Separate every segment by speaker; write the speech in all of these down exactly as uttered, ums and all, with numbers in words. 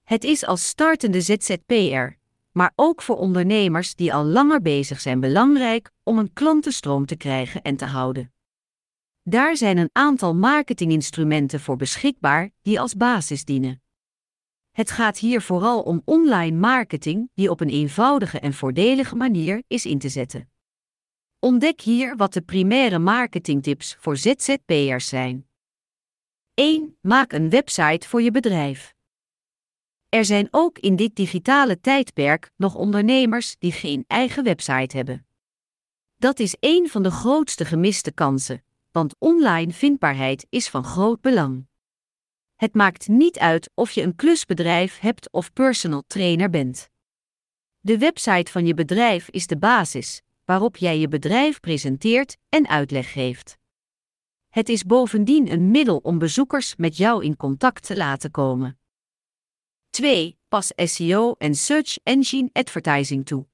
Speaker 1: Het is als startende Z Z P R, maar ook voor ondernemers die al langer bezig zijn belangrijk om een klantenstroom te krijgen en te houden. Daar zijn een aantal marketinginstrumenten voor beschikbaar die als basis dienen. Het gaat hier vooral om online marketing die op een eenvoudige en voordelige manier is in te zetten. Ontdek hier wat de primaire marketingtips voor Z Z P R's zijn. één. Maak een website voor je bedrijf. Er zijn ook in dit digitale tijdperk nog ondernemers die geen eigen website hebben. Dat is één van de grootste gemiste kansen, want online vindbaarheid is van groot belang. Het maakt niet uit of je een klusbedrijf hebt of personal trainer bent. De website van je bedrijf is de basis, waarop jij je bedrijf presenteert en uitleg geeft. Het is bovendien een middel om bezoekers met jou in contact te laten komen. twee. Pas S E O en Search Engine Advertising toe.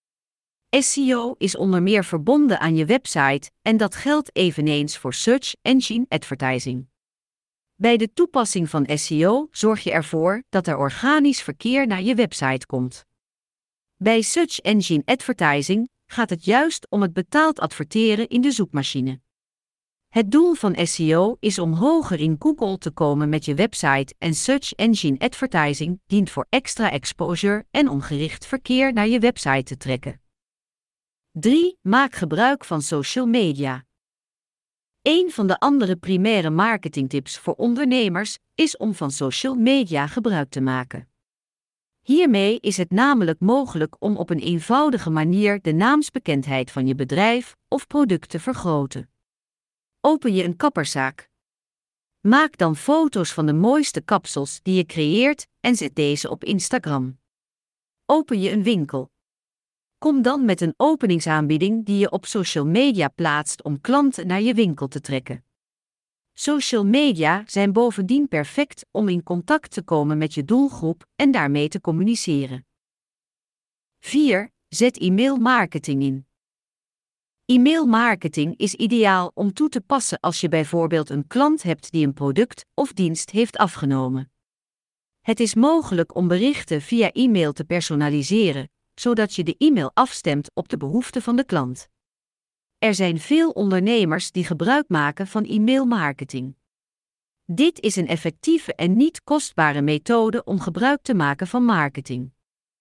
Speaker 1: S E O is onder meer verbonden aan je website en dat geldt eveneens voor Search Engine Advertising. Bij de toepassing van S E O zorg je ervoor dat er organisch verkeer naar je website komt. Bij Search Engine Advertising gaat het juist om het betaald adverteren in de zoekmachine. Het doel van S E O is om hoger in Google te komen met je website en Search Engine Advertising dient voor extra exposure en om gericht verkeer naar je website te trekken. drie. Maak gebruik van social media. Een van de andere primaire marketingtips voor ondernemers is om van social media gebruik te maken. Hiermee is het namelijk mogelijk om op een eenvoudige manier de naamsbekendheid van je bedrijf of product te vergroten. Open je een kapperszaak? Maak dan foto's van de mooiste kapsels die je creëert en zet deze op Instagram. Open je een winkel? Kom dan met een openingsaanbieding die je op social media plaatst om klanten naar je winkel te trekken. Social media zijn bovendien perfect om in contact te komen met je doelgroep en daarmee te communiceren. vier. Zet e-mailmarketing in. E-mailmarketing is ideaal om toe te passen als je bijvoorbeeld een klant hebt die een product of dienst heeft afgenomen. Het is mogelijk om berichten via e-mail te personaliseren, zodat je de e-mail afstemt op de behoeften van de klant. Er zijn veel ondernemers die gebruik maken van e-mailmarketing. Dit is een effectieve en niet kostbare methode om gebruik te maken van marketing.